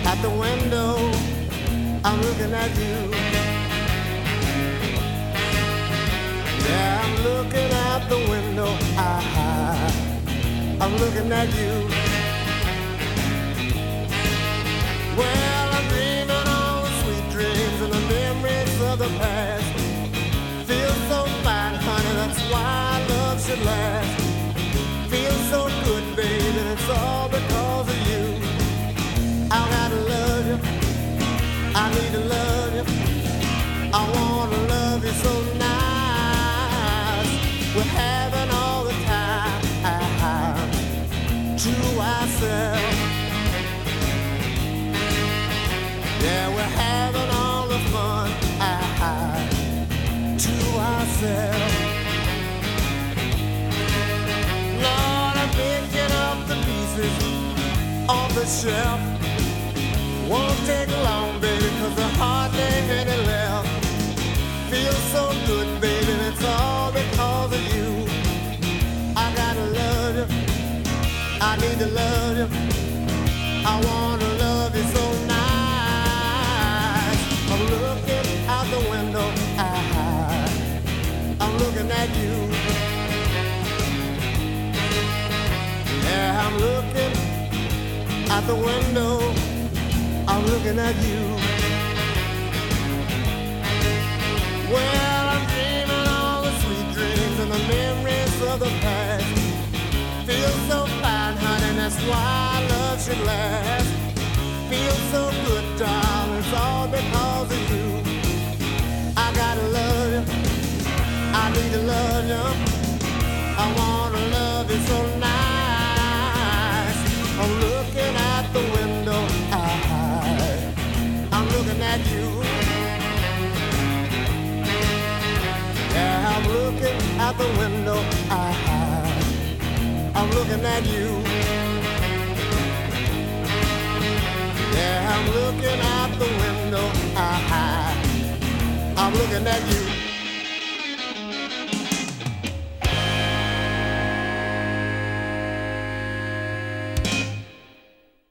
At the window, I'm looking at you. Yeah, I'm looking out the window. I'm looking at you. Well, I'm dreaming all the sweet dreams and the memories of the past. Feel so fine, honey, that's why love should last. Feel so good, baby, it's all because of you. I gotta love you, I need to love you. I wanna love you so nice. We're having all the time to ourselves. Yeah, we're having all the fun to ourselves. Lord, I'm picking up the pieces on the shelf. Won't take long, baby, 'cause there hardly any left. Feels so good, baby, and it's all because of you. I gotta love you, I need to love you. I wanna love you so nice. I'm looking out the window, I'm looking at you. Yeah, I'm looking out the window, I'm looking at you. Well, I'm dreaming all the sweet dreams and the memories of the past. Feel so fine, honey, that's why love should last. Feel so good, darling, it's all because of you. I gotta love you, I need to love you. I wanna love you so nice. I'm looking out the window, I'm looking at you. Yeah, I'm looking out the window, I'm looking at you. Yeah, I'm looking out the window, I'm looking at you.